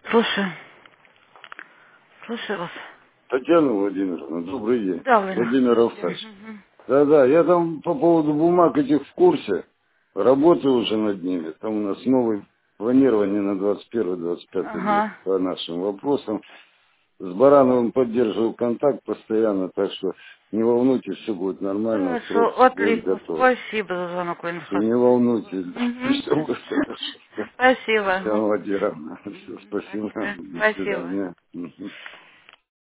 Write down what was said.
Слушаю. Слушаю вас. Татьяна Владимировна, добрый день. Да, Владимир. Владимир Александрович. Да-да, я там по поводу бумаг этих в курсе. Работаю уже над ними. Там у нас новое планирование на 21-25 год Ага. по нашим вопросам. С Барановым поддерживаю контакт постоянно, так что не волнуйтесь, все будет нормально, срок Хорошо, будет отлично. готов. Спасибо за звонок, Все, не Владимир. волнуйтесь, все будет хорошо. Спасибо. Татьяна Владимировна, все, спасибо, до Спасибо. свидания. Мгм.